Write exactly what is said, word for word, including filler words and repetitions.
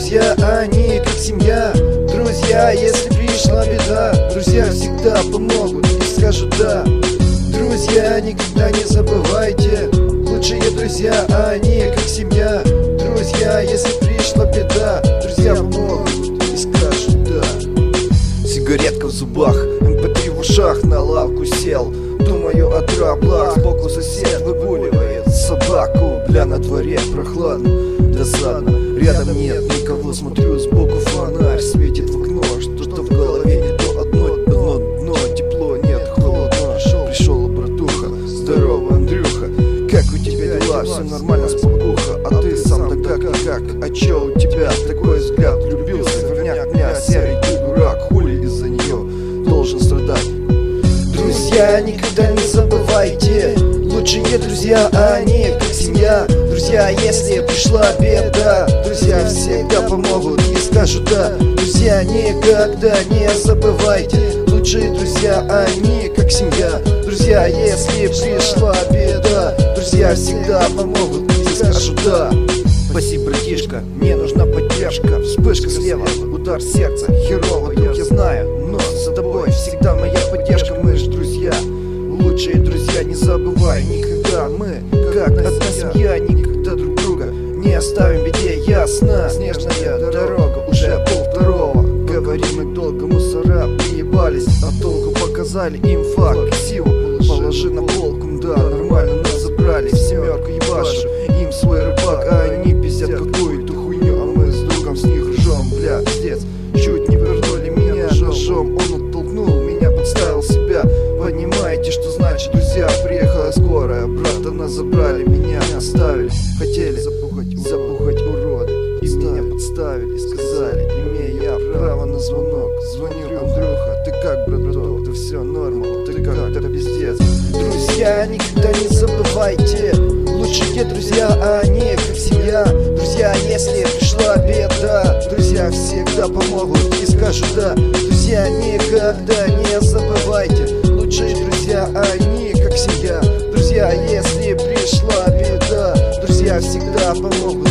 друзья, они как семья. Друзья, если пришла беда, друзья всегда помогут и скажут да. Друзья, никогда не забывайте, лучшие друзья, они как семья. Друзья, если пришла беда, друзья помогут и скажут да. Сигаретка в зубах, эм пэ три в ушах, на лавку сел, думаю о траблах. Сбоку сосед выгуливает собаку, бля, на дворе прохладно, досадно. Рядом нет никого, смотрю сбоку, фонарь светит в окно. Что-то в голове не то, одно дно, дно, тепло, нет, холодно. Пришел братуха, здорово, Андрюха, как у тебя дела? Все нормально, спокуха. А ты сам-то как, как, а чё у тебя такой взгляд? Влюбился, верняк меня, серый ты дурак, хули из-за нее должен страдать? Друзья, никогда не забывайте, лучшие друзья, они как семья. Друзья, если пришла беда, друзья всегда помогут и скажут да. Друзья, никогда не забывайте, лучшие друзья, они как семья. Друзья, если пришла беда, друзья всегда помогут и скажут да. Спасибо, братишка, мне нужна поддержка. Вспышка слева, удар сердца, херово, друг, я знаю, но за тобой всегда моя поддержка. Мы ж друзья, лучшие друзья, не забывай никогда. Мы как одна семья, никогда друг друга не оставим в беде, ясно. Снежная дорога, уже полвторого. Говорим мы долго, мусора приебались, а толку показали им факт. Силу положи на полку, да, нормально нас забрали. В семерку ебашу, им свой рыбак, а они пиздят какую-то хуйню. А мы с другом с них ржем, бля, пиздец. Чуть не вернули меня ножом, он оттолкнул меня, подставил себя. Понимаете, что значит, друзья, приехала скорая, брата нас забрали, меня оставили. Хотели запугать, запугать уроды, и меня подставили, сказали, имею я право на звонок. Звоню, Андрюха, ты как, браток, да все нормально, ты как, да пиздец. Друзья, никогда не забывайте, лучшие друзья, они как семья. Друзья, если пришла беда, друзья всегда помогут и скажут да. Друзья, никогда не забывайте, лучшие друзья, они как семья. Друзья, если пришла беда, друзья всегда помогут